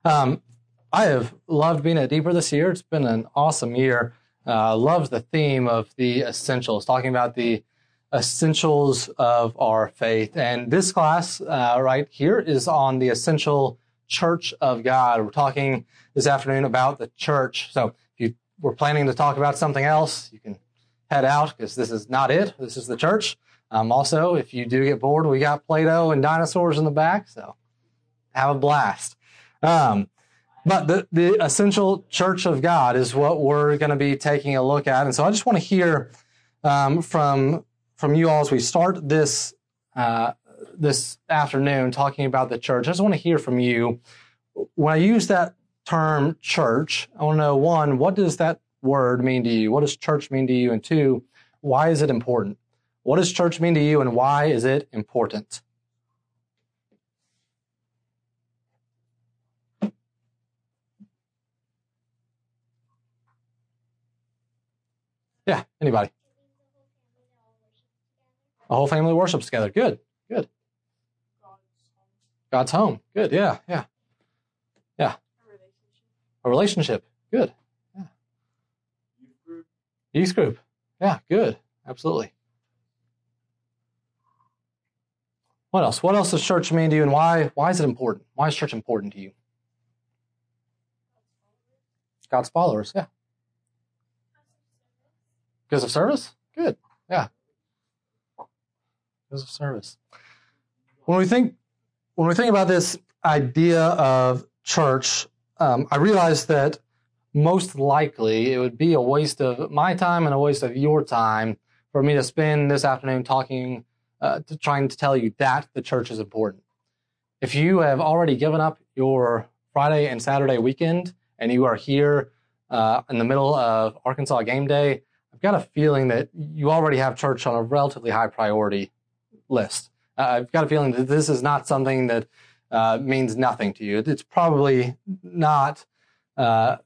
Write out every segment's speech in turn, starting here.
Um, I have loved being at Deeper this year. It's been an awesome year. Loved the theme of the essentials, talking about the essentials of our faith. And this class right here is on the essential church of God. We're talking this afternoon about the church. So if you were planning to talk about something else, you can head out because this is not it. This is the church. Also, if you do get bored, we got Play-Doh and dinosaurs in the back, so have a blast. But the essential church of God is what we're going to be taking a look at. And so I just want to hear from you all as we start this this afternoon talking about the church. I just want to hear from you. When I use that term church, I want to know, one, what does that word mean to you? What does church mean to you? And two, why is it important? What does church mean to you, and why is it important? Yeah, anybody? A whole family worships together. Good, good. God's home. Good, yeah. A relationship. Good. Yeah. Youth group. Yeah, good. Absolutely. What else? What else does church mean to you, and why is it important? Why is church important to you? God's followers, yeah. Because of service? Good. Yeah. Because of service. When we think about this idea of church, I realize that most likely it would be a waste of my time and a waste of your time for me to spend this afternoon trying to tell you that the church is important. If you have already given up your Friday and Saturday weekend and you are here in the middle of Arkansas game day, I've got a feeling that you already have church on a relatively high priority list. I've got a feeling that this is not something that means nothing to you. It's probably not the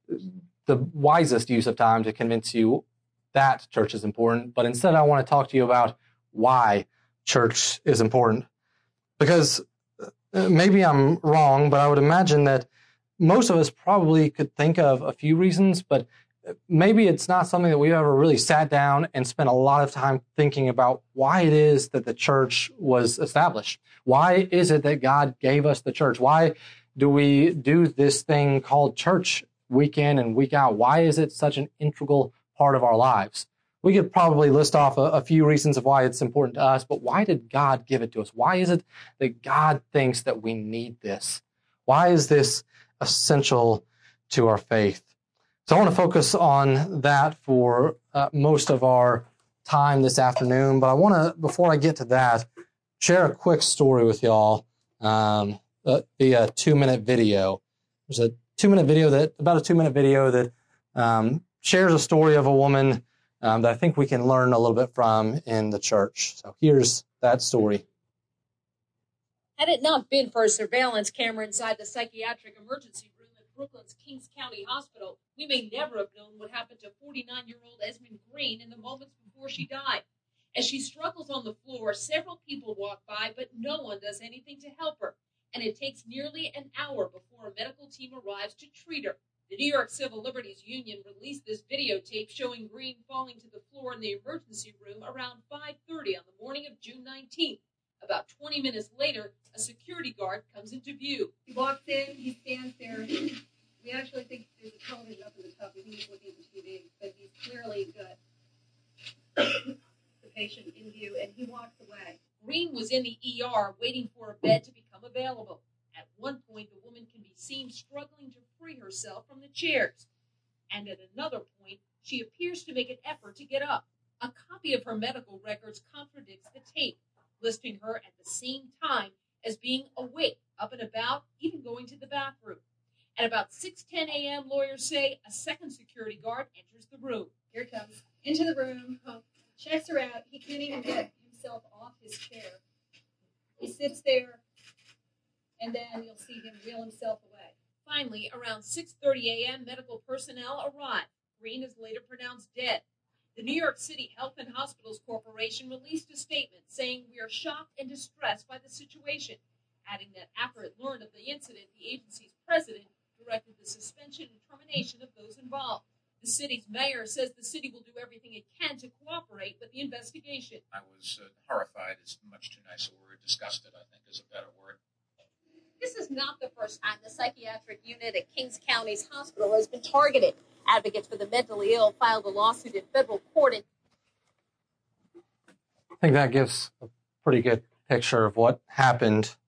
wisest use of time to convince you that church is important, but instead I want to talk to you about why church is important. Because maybe I'm wrong, but I would imagine that most of us probably could think of a few reasons, but maybe it's not something that we've ever really sat down and spent a lot of time thinking about why it is that the church was established. Why is it that God gave us the church? Why do we do this thing called church week in and week out? Why is it such an integral part of our lives? We could probably list off a few reasons of why it's important to us, but why did God give it to us? Why is it that God thinks that we need this? Why is this essential to our faith? So I want to focus on that for most of our time this afternoon, but I want to, before I get to that, share a quick story with y'all via a 2-minute video. There's a 2-minute video that shares a story of a woman that I think we can learn a little bit from in the church. So here's that story. Had it not been for a surveillance camera inside the psychiatric emergency room at Brooklyn's Kings County Hospital, we may never have known what happened to 49-year-old Esmond Green in the moments before she died. As she struggles on the floor, several people walk by, but no one does anything to help her, and it takes nearly an hour before a medical team arrives to treat her. The New York Civil Liberties Union released this videotape showing Green falling to the floor in the emergency room around 5:30 on the morning of June 19th. About 20 minutes later, a security guard comes into view. He walks in, he stands there. We actually think there's a television up in the top. We think he's looking at the TV, but he's clearly got the patient in view, and he walks away. Green was in the ER waiting for a bed to become available. At one point, the woman can be seen struggling to free herself from the chairs. And at another point, she appears to make an effort to get up. A copy of her medical records contradicts the tape, listing her at the same time as being awake, up and about, even going to the bathroom. At about 6:10 a.m., lawyers say, a second security guard enters the room. Here he comes. Into the room, checks her out. He can't even get himself off his chair. He sits there, and then you'll see him wheel himself away. Finally, around 6:30 a.m., medical personnel arrive. Green is later pronounced dead. The New York City Health and Hospitals Corporation released a statement saying, we are shocked and distressed by the situation, adding that after it learned of the incident, the agency's president city's mayor says the city will do everything it can to cooperate with the investigation. I was horrified is much too nice a word. Disgusted, I think, is a better word. This is not the first time the psychiatric unit at Kings County's hospital has been targeted. Advocates for the mentally ill filed a lawsuit in federal court. I think that gives a pretty good picture of what happened.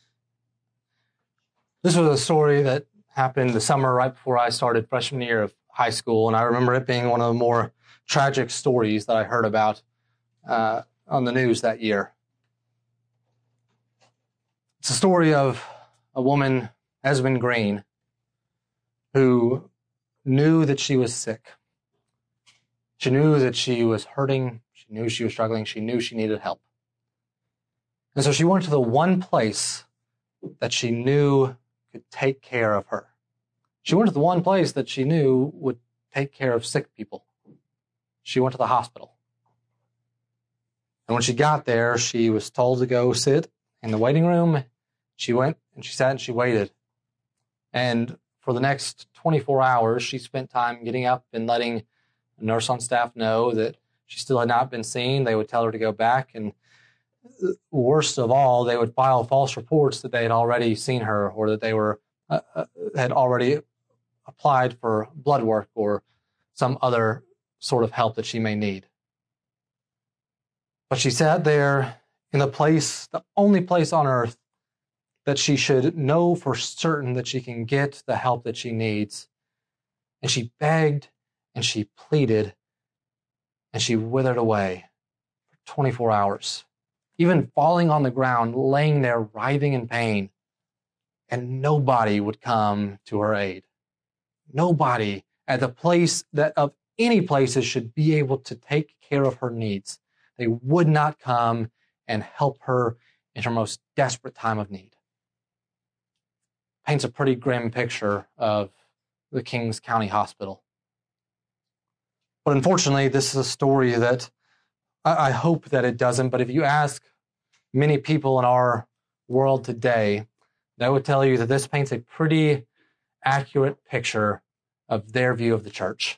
This was a story that happened the summer right before I started freshman year of high school, and I remember it being one of the more tragic stories that I heard about on the news that year. It's a story of a woman, Esmond Green, who knew that she was sick. She knew that she was hurting. She knew she was struggling. She knew she needed help. And so she went to the one place that she knew could take care of her. She went to the one place that she knew would take care of sick people. She went to the hospital. And when she got there, she was told to go sit in the waiting room. She went and she sat and she waited. And for the next 24 hours, she spent time getting up and letting a nurse on staff know that she still had not been seen. They would tell her to go back. And worst of all, they would file false reports that they had already seen her or that they were had already applied for blood work or some other sort of help that she may need. But she sat there in the only place on earth that she should know for certain that she can get the help that she needs. And she begged and she pleaded and she withered away for 24 hours, even falling on the ground, laying there writhing in pain. And nobody would come to her aid. Nobody at the place that of any places should be able to take care of her needs. They would not come and help her in her most desperate time of need. Paints a pretty grim picture of the Kings County Hospital. But unfortunately, this is a story that I hope that it doesn't, but if you ask many people in our world today, they would tell you that this paints a pretty accurate picture of their view of the church.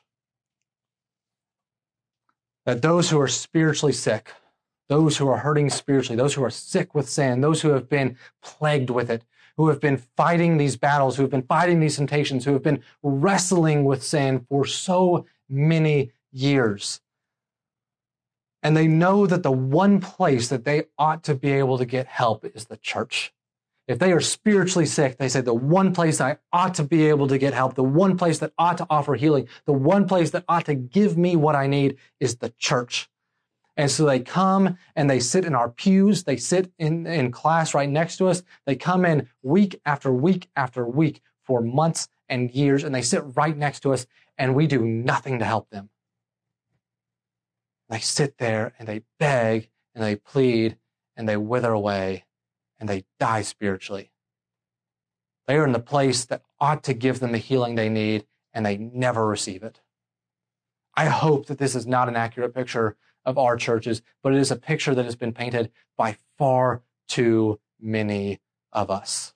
That those who are spiritually sick, those who are hurting spiritually, those who are sick with sin, those who have been plagued with it, who have been fighting these battles, who have been fighting these temptations, who have been wrestling with sin for so many years. And they know that the one place that they ought to be able to get help is the church. If they are spiritually sick, they say the one place I ought to be able to get help, the one place that ought to offer healing, the one place that ought to give me what I need is the church. And so they come and they sit in our pews. They sit in class right next to us. They come in week after week after week for months and years, and they sit right next to us, and we do nothing to help them. They sit there and they beg and they plead and they wither away and they die spiritually. They are in the place that ought to give them the healing they need, and they never receive it. I hope that this is not an accurate picture of our churches, but it is a picture that has been painted by far too many of us,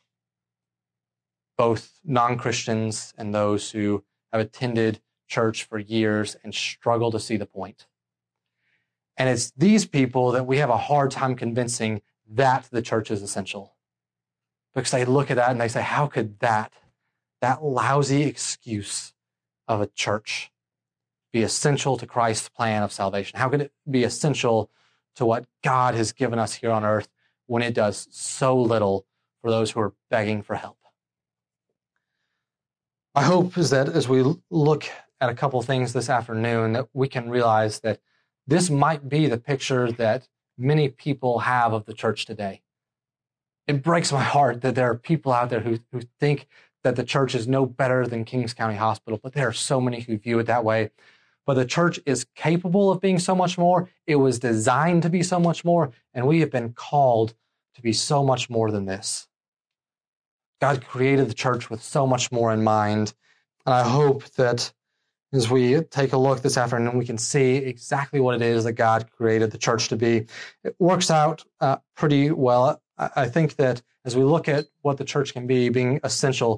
both non-Christians and those who have attended church for years and struggle to see the point. And it's these people that we have a hard time convincing that the church is essential, because they look at that and they say, how could that lousy excuse of a church be essential to Christ's plan of salvation? How could it be essential to what God has given us here on earth when it does so little for those who are begging for help? My hope is that as we look at a couple things this afternoon, that we can realize that this might be the picture that many people have of the church today. It breaks my heart that there are people out there who think that the church is no better than Kings County Hospital, but there are so many who view it that way. But the church is capable of being so much more. It was designed to be so much more, and we have been called to be so much more than this. God created the church with so much more in mind, and I hope that as we take a look this afternoon, we can see exactly what it is that God created the church to be. It works out pretty well. I think that as we look at what the church can be, being essential,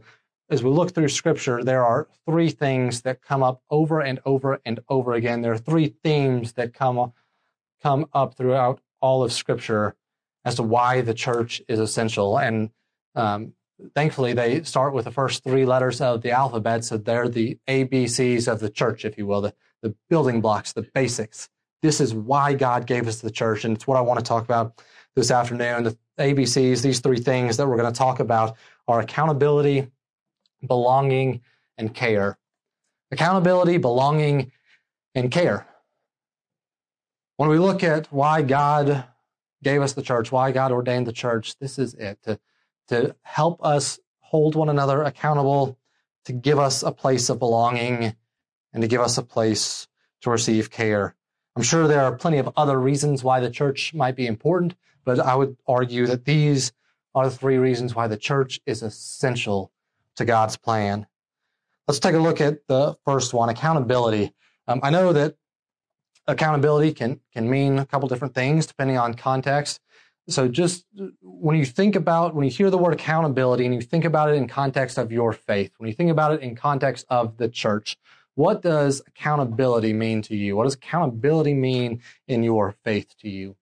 as we look through Scripture, there are three things that come up over and over and over again. There are three themes that come up throughout all of Scripture as to why the church is essential. And thankfully, they start with the first three letters of the alphabet, so they're the ABCs of the church, if you will, the building blocks, the basics. This is why God gave us the church, and it's what I want to talk about this afternoon. The ABCs, these three things that we're going to talk about, are accountability, belonging, and care. Accountability, belonging, and care. When we look at why God gave us the church, why God ordained the church, this is it, to help us hold one another accountable, to give us a place of belonging, and to give us a place to receive care. I'm sure there are plenty of other reasons why the church might be important, but I would argue that these are the three reasons why the church is essential to God's plan. Let's take a look at the first one, accountability. I know that accountability can mean a couple different things depending on context. So just when you hear the word accountability and you think about it in context of your faith, when you think about it in context of the church, what does accountability mean to you? What does accountability mean in your faith to you?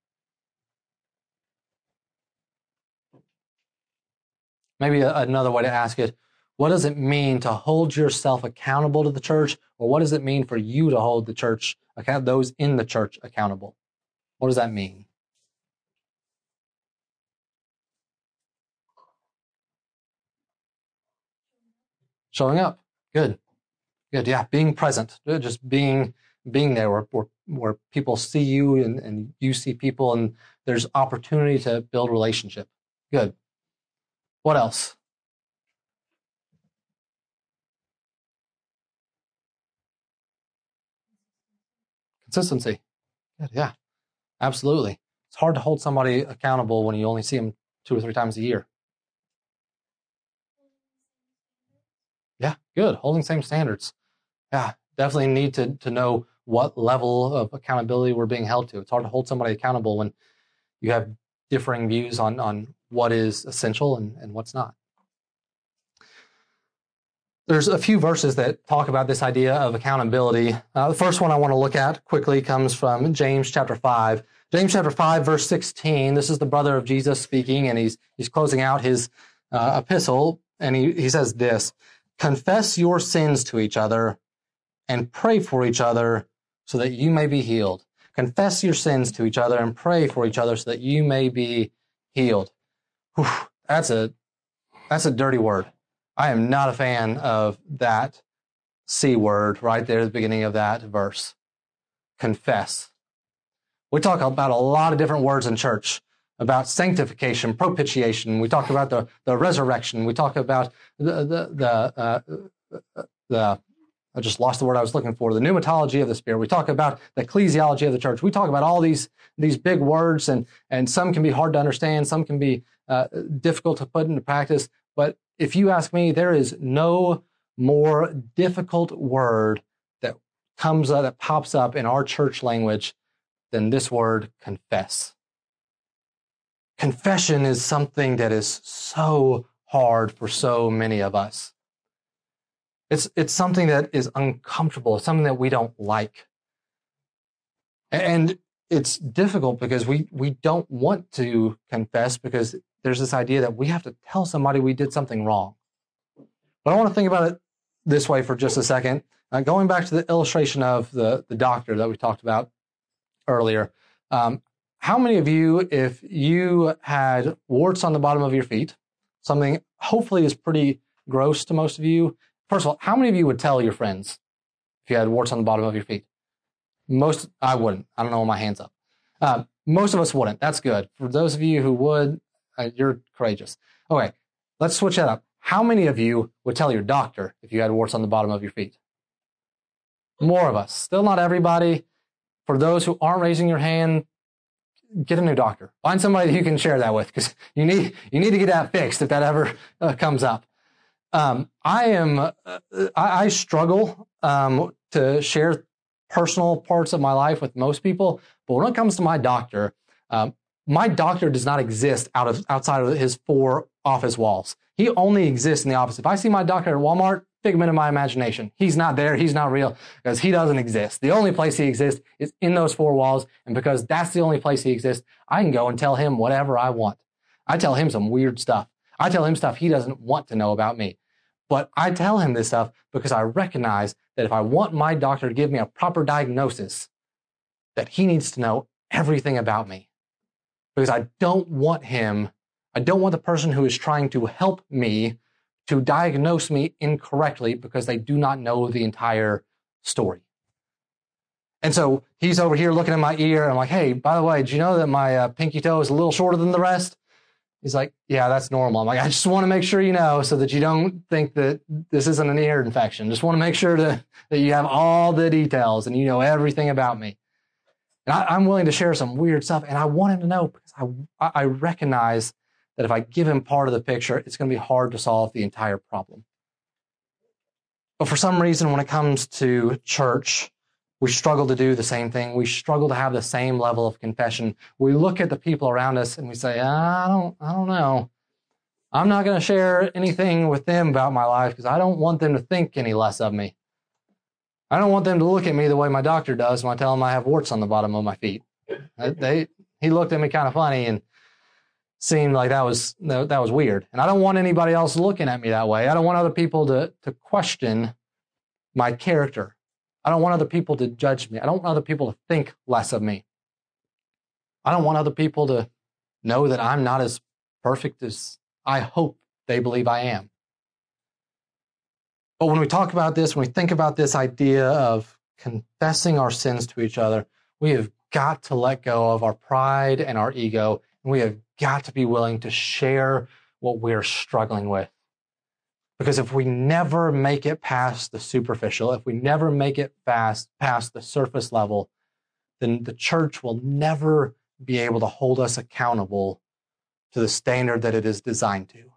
Maybe another way to ask it, what does it mean to hold yourself accountable to the church? Or what does it mean for you to hold the church, those in the church, accountable? What does that mean? Showing up. Good. Yeah. Being present. Just being there where people see you and you see people, and there's opportunity to build relationship. Good. What else? Consistency. Good. Yeah. Absolutely. It's hard to hold somebody accountable when you only see them 2 or 3 times a year. Yeah, good. Holding same standards. Yeah, definitely need to know what level of accountability we're being held to. It's hard to hold somebody accountable when you have differing views on what is essential and what's not. There's a few verses that talk about this idea of accountability. The first one I want to look at quickly comes from James chapter 5. James chapter 5, verse 16. This is the brother of Jesus speaking, and he's closing out his epistle, and he says this: confess your sins to each other and pray for each other so that you may be healed. Confess your sins to each other and pray for each other so that you may be healed. Whew, that's a dirty word. I am not a fan of that C word right there at the beginning of that verse. Confess. We talk about a lot of different words in church, about sanctification, propitiation. We talk about the resurrection. We talk about I just lost the word I was looking for, the pneumatology of the Spirit. We talk about the ecclesiology of the church. We talk about all these big words, and some can be hard to understand. Some can be difficult to put into practice. But if you ask me, there is no more difficult word that pops up in our church language than this word, confess. Confession is something that is so hard for so many of us. It's something that is uncomfortable, something that we don't like. And it's difficult because we don't want to confess, because there's this idea that we have to tell somebody we did something wrong. But I want to think about it this way for just a second. Going back to the illustration of the doctor that we talked about earlier. How many of you, if you had warts on the bottom of your feet, something hopefully is pretty gross to most of you, first of all, how many of you would tell your friends if you had warts on the bottom of your feet? Most, I wouldn't. I don't know, my hand's up. Most of us wouldn't. That's good. For those of you who would, you're courageous. Okay, let's switch that up. How many of you would tell your doctor if you had warts on the bottom of your feet? More of us. Still not everybody. For those who aren't raising your hand, get a new doctor. Find somebody you can share that with, because you need to get that fixed if that ever comes up. I struggle to share personal parts of my life with most people, but when it comes to my doctor does not exist outside of his 4 office walls. He only exists in the opposite. If I see my doctor at Walmart, figment of my imagination. He's not there. He's not real because he doesn't exist. The only place he exists is in those four walls. And because that's the only place he exists, I can go and tell him whatever I want. I tell him some weird stuff. I tell him stuff he doesn't want to know about me. But I tell him this stuff because I recognize that if I want my doctor to give me a proper diagnosis, that he needs to know everything about me. Because I don't want the person who is trying to help me to diagnose me incorrectly because they do not know the entire story. And so he's over here looking at my ear, and I'm like, hey, by the way, do you know that my pinky toe is a little shorter than the rest? He's like, yeah, that's normal. I'm like, I just want to make sure you know so that you don't think that this isn't an ear infection. Just want to make sure that you have all the details and you know everything about me. And I'm willing to share some weird stuff, and I want him to know because I recognize that if I give him part of the picture, it's going to be hard to solve the entire problem. But for some reason, when it comes to church, we struggle to do the same thing. We struggle to have the same level of confession. We look at the people around us and we say, I don't know. I'm not going to share anything with them about my life because I don't want them to think any less of me. I don't want them to look at me the way my doctor does when I tell them I have warts on the bottom of my feet. He looked at me kind of funny and seemed like that was weird. And I don't want anybody else looking at me that way. I don't want other people to question my character. I don't want other people to judge me. I don't want other people to think less of me. I don't want other people to know that I'm not as perfect as I hope they believe I am. But when we talk about this, when we think about this idea of confessing our sins to each other, we have got to let go of our pride and our ego, and we have got to be willing to share what we're struggling with. Because if we never make it past the superficial, if we never make it past the surface level, then the church will never be able to hold us accountable to the standard that it is designed to.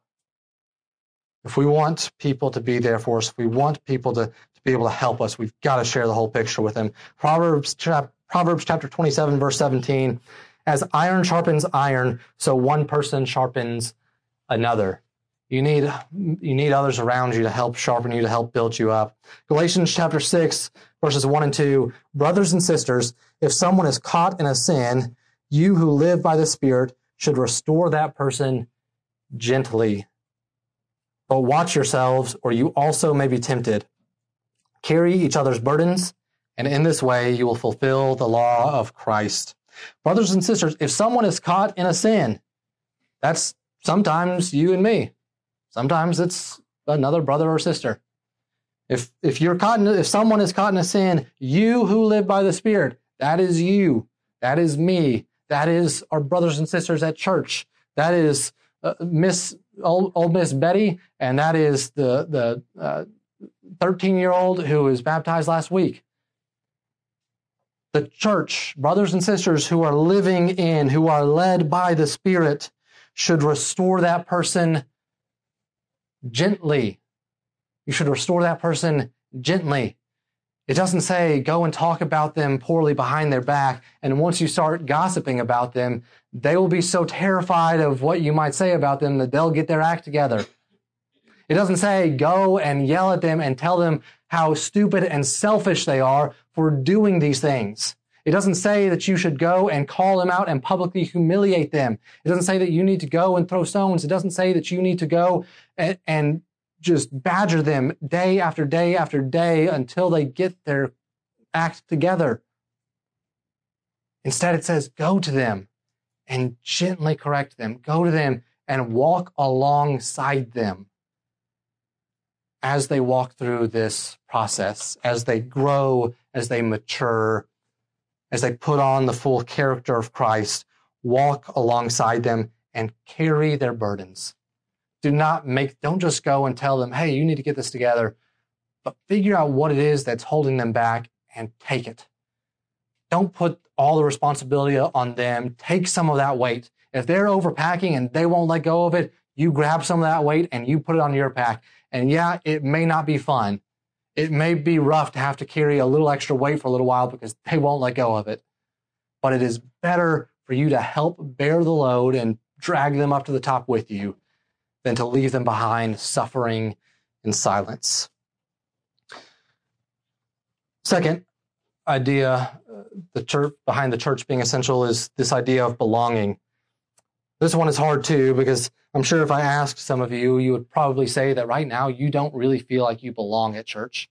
If we want people to be there for us, if we want people to be able to help us, we've got to share the whole picture with them. Proverbs chapter 27, verse 17, as iron sharpens iron, so one person sharpens another. You need others around you to help sharpen you, to help build you up. Galatians chapter 6, verses 1 and 2, brothers and sisters, if someone is caught in a sin, you who live by the Spirit should restore that person gently. But watch yourselves, or you also may be tempted. Carry each other's burdens, and in this way you will fulfill the law of Christ. Brothers and sisters, if someone is caught in a sin, that's sometimes you and me. Sometimes it's another brother or sister. If someone is caught in a sin, you who live by the Spirit, that is you, that is me, that is our brothers and sisters at church, that is old Miss Betty, and that is the 13-year-old who was baptized last week. The church, brothers and sisters who are living in, who are led by the Spirit, should restore that person gently. You should restore that person gently. It doesn't say go and talk about them poorly behind their back, and once you start gossiping about them, they will be so terrified of what you might say about them that they'll get their act together. It doesn't say go and yell at them and tell them how stupid and selfish they are for doing these things. It doesn't say that you should go and call them out and publicly humiliate them. It doesn't say that you need to go and throw stones. It doesn't say that you need to go and just badger them day after day after day until they get their act together. Instead, it says go to them and gently correct them. Go to them and walk alongside them as they walk through this process, as they grow, as they mature, as they put on the full character of Christ. Walk alongside them and carry their burdens. Don't just go and tell them, hey, you need to get this together, but figure out what it is that's holding them back and take it. Don't put all the responsibility on them. Take some of that weight. If they're overpacking and they won't let go of it, you grab some of that weight and you put it on your pack. And yeah, it may not be fun. It may be rough to have to carry a little extra weight for a little while because they won't let go of it. But it is better for you to help bear the load and drag them up to the top with you than to leave them behind suffering in silence. Second idea, the church behind the church being essential, is this idea of belonging. This one is hard too, because I'm sure if I asked some of you, you would probably say that right now you don't really feel like you belong at church.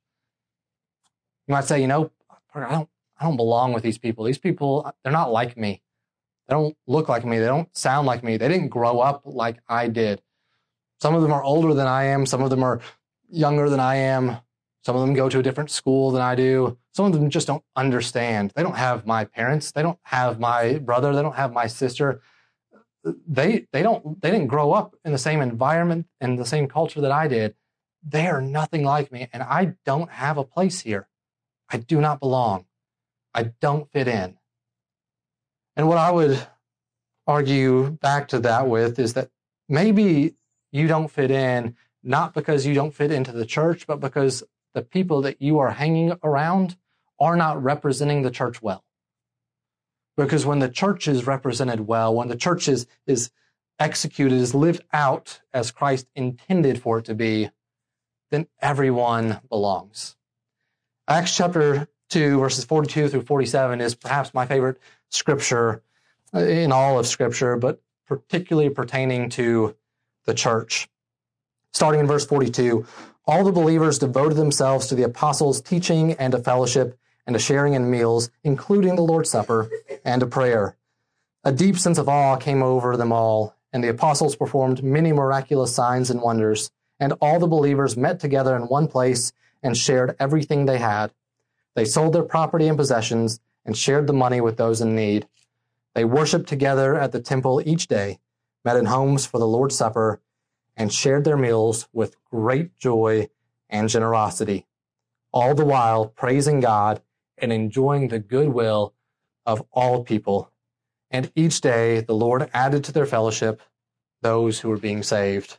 You might say, I don't belong with these people. These people, they're not like me. They don't look like me. They don't sound like me. They didn't grow up like I did. Some of them are older than I am. Some of them are younger than I am. Some of them go to a different school than I do. Some of them just don't understand. They don't have my parents. They don't have my brother. They don't have my sister. They didn't grow up in the same environment and the same culture that I did. They are nothing like me, and I don't have a place here. I do not belong. I don't fit in. And what I would argue back to that with is that maybe you don't fit in, not because you don't fit into the church, but because the people that you are hanging around are not representing the church well. Because when the church is represented well, when the church is executed, is lived out as Christ intended for it to be, then everyone belongs. Acts chapter 2, verses 42 through 47 is perhaps my favorite scripture in all of Scripture, but particularly pertaining to the church. Starting in verse 42, all the believers devoted themselves to the apostles' teaching and to fellowship and to sharing in meals, including the Lord's Supper and to prayer. A deep sense of awe came over them all, and the apostles performed many miraculous signs and wonders, and all the believers met together in one place and shared everything they had. They sold their property and possessions and shared the money with those in need. They worshiped together at the temple each day, met in homes for the Lord's Supper, and shared their meals with great joy and generosity, all the while praising God and enjoying the goodwill of all people. And each day the Lord added to their fellowship those who were being saved.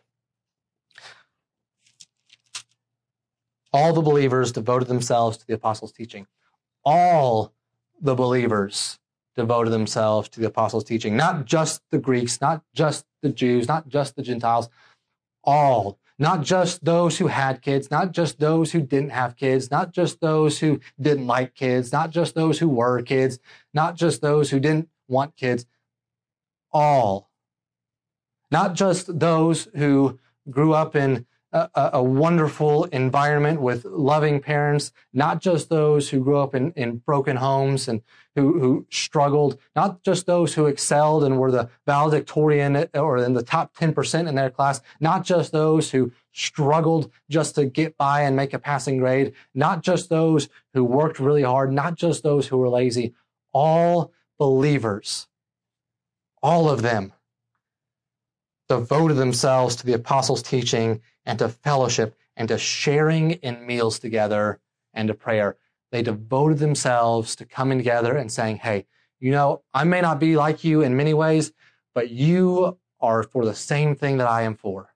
All the believers devoted themselves to the apostles' teaching. All the believers devoted themselves to the apostles' teaching. Not just the Greeks, not just the Jews, not just the Gentiles. All. Not just those who had kids, not just those who didn't have kids, not just those who didn't like kids, not just those who were kids, not just those who didn't want kids. All. Not just those who grew up in a wonderful environment with loving parents, not just those who grew up in broken homes and who struggled, not just those who excelled and were the valedictorian or in the top 10% in their class, not just those who struggled just to get by and make a passing grade, not just those who worked really hard, not just those who were lazy. All believers, all of them, devoted themselves to the apostles' teaching and to fellowship and to sharing in meals together and to prayer. They devoted themselves to coming together and saying, hey, I may not be like you in many ways, but you are for the same thing that I am for.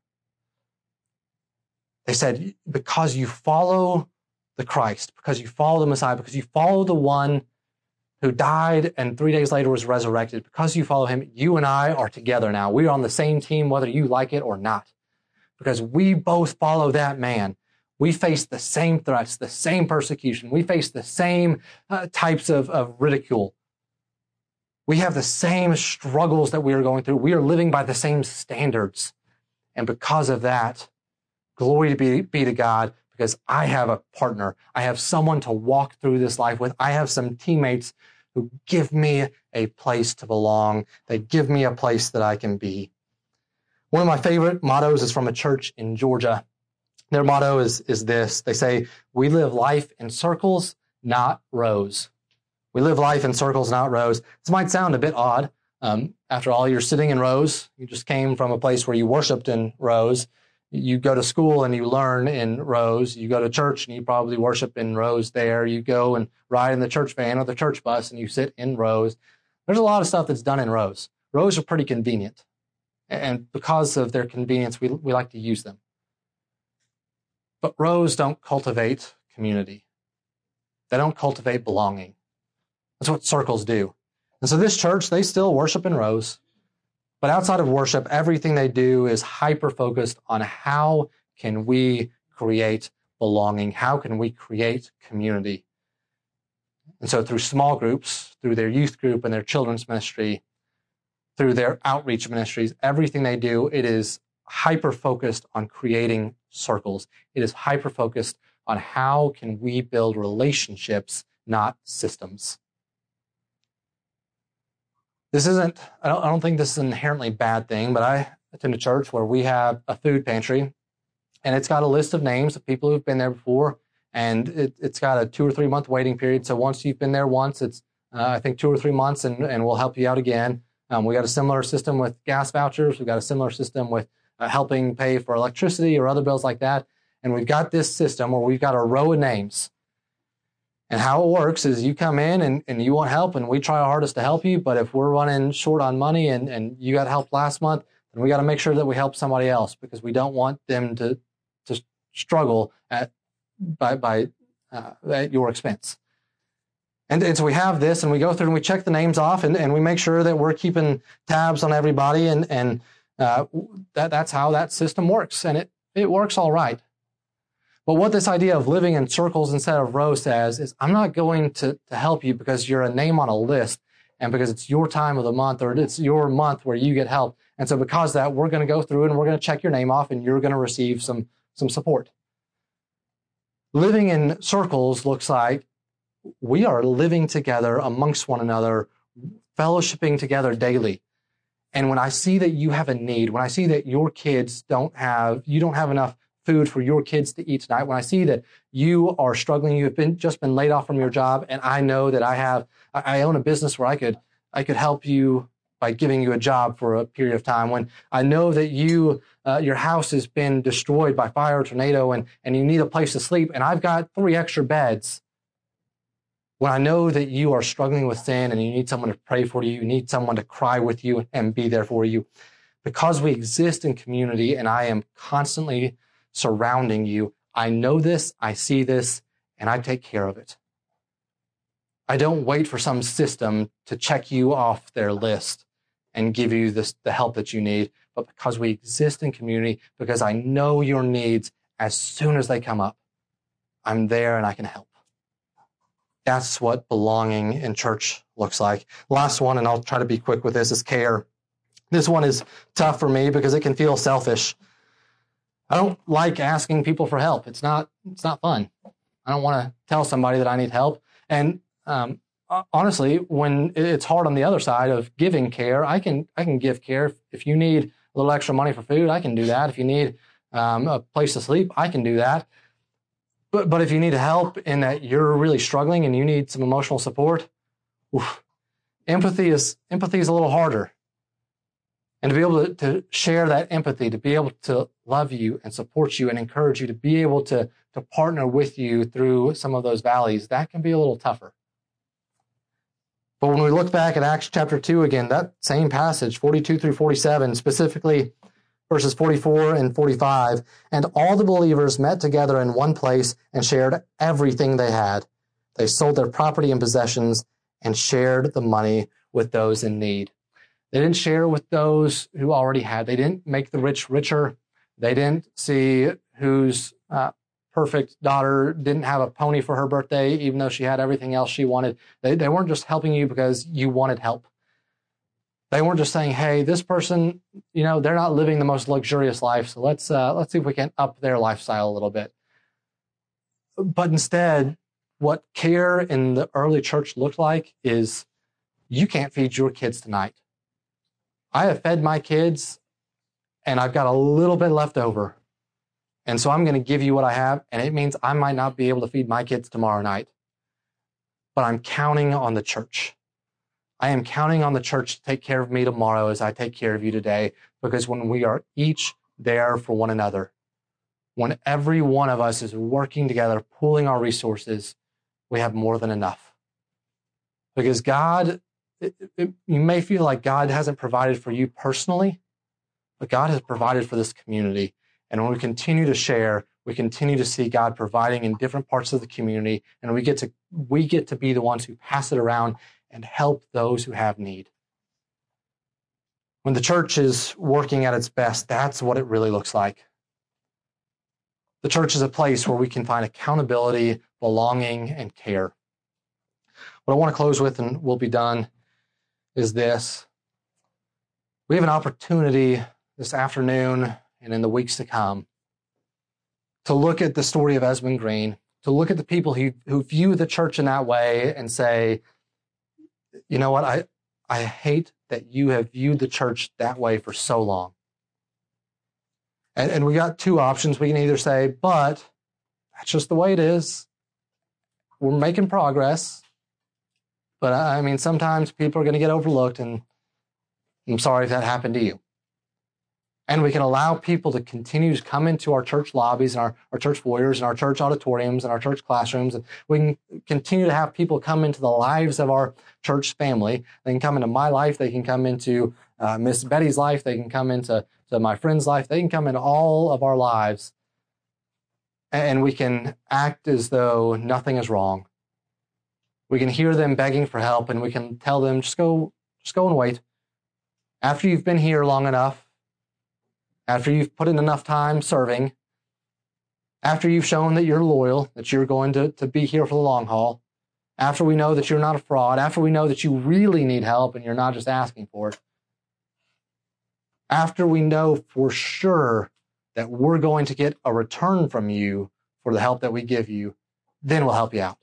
They said, because you follow the Christ, because you follow the Messiah, because you follow the one who died and 3 days later was resurrected, because you follow him, you and I are together now. We are on the same team, whether you like it or not. Because we both follow that man. We face the same threats, the same persecution. We face the same types of ridicule. We have the same struggles that we are going through. We are living by the same standards. And because of that, glory be to God, because I have a partner. I have someone to walk through this life with. I have some teammates who give me a place to belong. They give me a place that I can be. One of my favorite mottos is from a church in Georgia. Their motto is this. They say, we live life in circles, not rows. We live life in circles, not rows. This might sound a bit odd. After all, you're sitting in rows. You just came from a place where you worshiped in rows. You go to school and you learn in rows. You go to church and you probably worship in rows there. You go and ride in the church van or the church bus and you sit in rows. There's a lot of stuff that's done in rows. Rows are pretty convenient. And because of their convenience, we like to use them. But rows don't cultivate community. They don't cultivate belonging. That's what circles do. And so this church, they still worship in rows. But outside of worship, everything they do is hyper-focused on how can we create belonging? How can we create community? And so through small groups, through their youth group and their children's ministry, through their outreach ministries, everything they do, it is hyper-focused on creating circles. It is hyper-focused on how can we build relationships, not systems. This isn't, I don't think this is an inherently bad thing, but I attend a church where we have a food pantry, and it's got a list of names of people who've been there before, and it's got a 2 or 3 month waiting period. So once you've been there once, it's, I think 2 or 3 months, and we'll help you out again. We got a similar system with gas vouchers. We've got a similar system with helping pay for electricity or other bills like that. And we've got this system where we've got a row of names. And how it works is you come in and you want help, and we try our hardest to help you. But if we're running short on money and you got help last month, then we got to make sure that we help somebody else, because we don't want them to struggle at your expense. And so we have this, and we go through and we check the names off, and we make sure that we're keeping tabs on everybody, and that's how that system works. And it works all right. But what this idea of living in circles instead of rows says is, I'm not going to help you because you're a name on a list and because it's your time of the month or it's your month where you get help. And so because of that, we're going to go through and we're going to check your name off, and you're going to receive some support. Living in circles looks like we are living together amongst one another, fellowshipping together daily. And when I see that you have a need, when I see that your kids you don't have enough food for your kids to eat tonight, when I see that you are struggling, you've just been laid off from your job, and I know that I own a business where I could help you by giving you a job for a period of time, when I know that your house has been destroyed by fire or tornado and you need a place to sleep, and I've got 3 extra beds. When I know that you are struggling with sin and you need someone to pray for you, you need someone to cry with you and be there for you. Because we exist in community and I am constantly surrounding you, I know this, I see this, and I take care of it. I don't wait for some system to check you off their list and give you the help that you need, but because we exist in community, because I know your needs as soon as they come up, I'm there and I can help. That's what belonging in church looks like. Last one, and I'll try to be quick with this, is care. This one is tough for me because it can feel selfish. I don't like asking people for help. It's not fun. I don't want to tell somebody that I need help. And honestly, when it's hard on the other side of giving care, I can give care. If you need a little extra money for food, I can do that. If you need a place to sleep, I can do that. But if you need help in that you're really struggling and you need some emotional support, empathy is a little harder. And to be able to share that empathy, to be able to love you and support you and encourage you, to be able to partner with you through some of those valleys, that can be a little tougher. But when we look back at Acts chapter 2 again, that same passage, 42 through 47, specifically verses 44 and 45, and all the believers met together in one place and shared everything they had. They sold their property and possessions and shared the money with those in need. They didn't share with those who already had. They didn't make the rich richer. They didn't see whose perfect daughter didn't have a pony for her birthday, even though she had everything else she wanted. They weren't just helping you because you wanted help. They weren't just saying, hey, this person, they're not living the most luxurious life, so let's see if we can up their lifestyle a little bit. But instead, what care in the early church looked like is, you can't feed your kids tonight. I have fed my kids, and I've got a little bit left over. And so I'm going to give you what I have, and it means I might not be able to feed my kids tomorrow night. But I'm counting on the church. I am counting on the church to take care of me tomorrow as I take care of you today, because when we are each there for one another, when every one of us is working together, pooling our resources, we have more than enough. Because God, you may feel like God hasn't provided for you personally, but God has provided for this community. And when we continue to share, we continue to see God providing in different parts of the community, and we get to be the ones who pass it around and help those who have need. When the church is working at its best, that's what it really looks like. The church is a place where we can find accountability, belonging, and care. What I want to close with, and we'll be done, is this. We have an opportunity this afternoon and in the weeks to come to look at the story of Esmond Green, to look at the people who view the church in that way and say, you know what, I hate that you have viewed the church that way for so long. And we got two options. We can either say, but that's just the way it is. We're making progress. But I mean, sometimes people are going to get overlooked, and I'm sorry if that happened to you. And we can allow people to continue to come into our church lobbies and our church foyers and our church auditoriums and our church classrooms. And we can continue to have people come into the lives of our church family. They can come into my life. They can come into Miss Betty's life. They can come into my friend's life. They can come into all of our lives. And we can act as though nothing is wrong. We can hear them begging for help, and we can tell them, just go and wait. After you've been here long enough, after you've put in enough time serving, after you've shown that you're loyal, that you're going to be here for the long haul, after we know that you're not a fraud, after we know that you really need help and you're not just asking for it, after we know for sure that we're going to get a return from you for the help that we give you, then we'll help you out.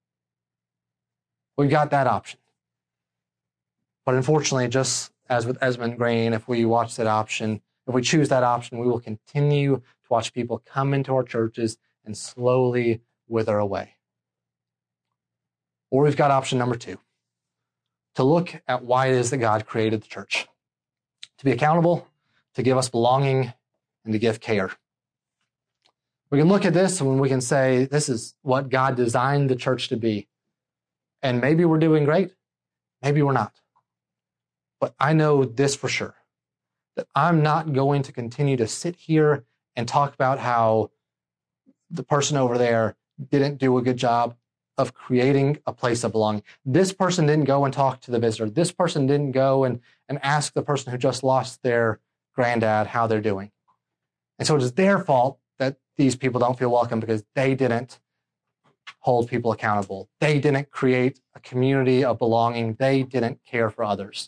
We've got that option. But unfortunately, just as with Esmond Green, if we watch that option, if we choose that option, we will continue to watch people come into our churches and slowly wither away. Or we've got option number 2, to look at why it is that God created the church. To be accountable, to give us belonging, and to give care. We can look at this and we can say, this is what God designed the church to be. And maybe we're doing great, maybe we're not. But I know this for sure, that I'm not going to continue to sit here and talk about how the person over there didn't do a good job of creating a place of belonging. This person didn't go and talk to the visitor. This person didn't go and ask the person who just lost their granddad how they're doing. And so it is their fault that these people don't feel welcome because they didn't hold people accountable. They didn't create a community of belonging. They didn't care for others.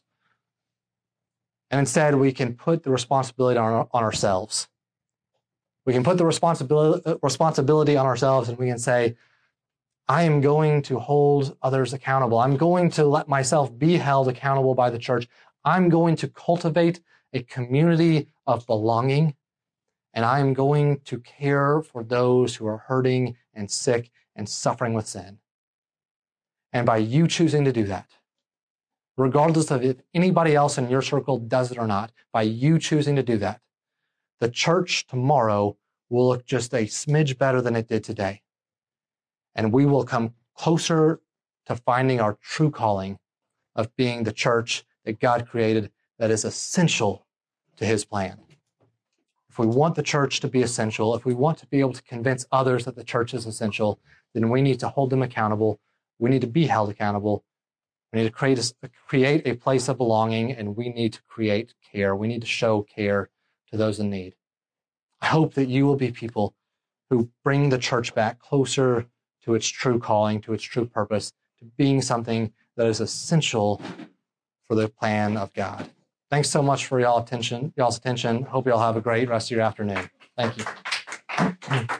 And instead, we can put the responsibility on ourselves. We can put the responsibility on ourselves, and we can say, I am going to hold others accountable. I'm going to let myself be held accountable by the church. I'm going to cultivate a community of belonging, and I am going to care for those who are hurting and sick and suffering with sin. And by you choosing to do that, regardless of if anybody else in your circle does it or not, by you choosing to do that, the church tomorrow will look just a smidge better than it did today. And we will come closer to finding our true calling of being the church that God created that is essential to his plan. If we want the church to be essential, if we want to be able to convince others that the church is essential, then we need to hold them accountable. We need to be held accountable. We need to create a place of belonging, and we need to create care. We need to show care to those in need. I hope that you will be people who bring the church back closer to its true calling, to its true purpose, to being something that is essential for the plan of God. Thanks so much for y'all's attention. Hope y'all have a great rest of your afternoon. Thank you.